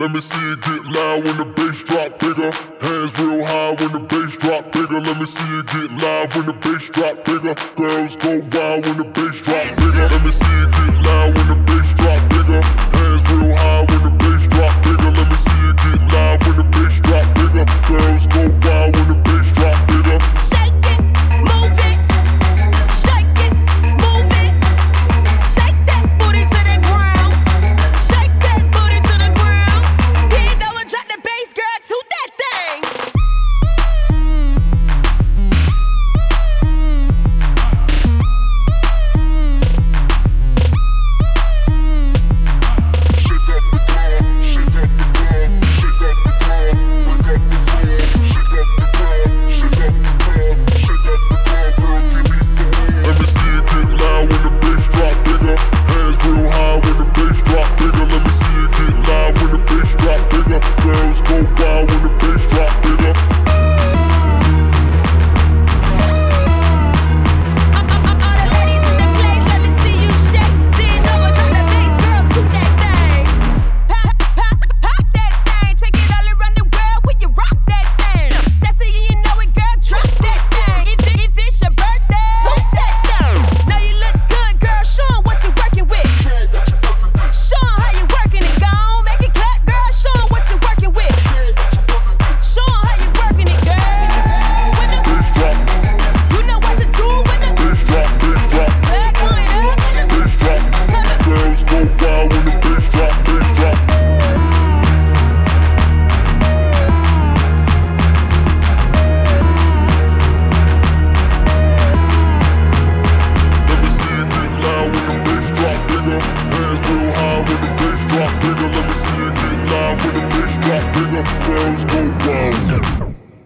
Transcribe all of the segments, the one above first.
Let me see it get loud when the bass drop bigger. Hands real high when the bass drop bigger. Let me see it get live when the bass drop bigger. Girls go wild when the bass drop bigger. Let me see it get loud when the bass drop bigger. Hands real high when the bass drop bigger. Let me see it get live when the bass drop bigger. Girls go wild when the bass drop bigger. Shake it, move it. Shake it, move it. Shake that booty to the ground. Shake that booty to the ground. Bend over, drop the bass, girl, to that thing. Girls go wild when the bass drop bigger. All the ladies in the place, let me see you shake. Bend over, drop the bass, girl, to that thing. Pop, pop, pop that thing. Take it all around the world when you rock that thing. Sassy, you know it, girl, drop that thing. If it's your birthday, toot that thing. Know you look good, girl, show 'em what you working with. Show 'em how you working it, go on, make it clap, girl, show 'em what you working with. Show 'em how you working it, girl. When the Bass drop, you know what to do when the bass drop, bass drop, flag going up, when the bass drop. Girls go wild when the bass drop, bass drop. Let me see it get loud when the bass drop bigger. Hands real high when the bass drop bigger. Let me see it get loud when the bass drop bigger. Girls go wild.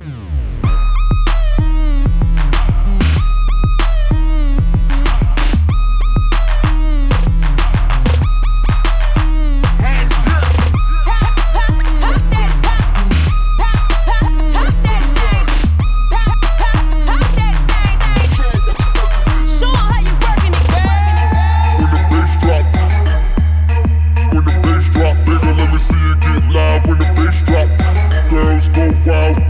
Show 'em how you working it, girl. When the bass drop, when the bass drop bigger, let me see it get live when the bass drop. Girls go wild.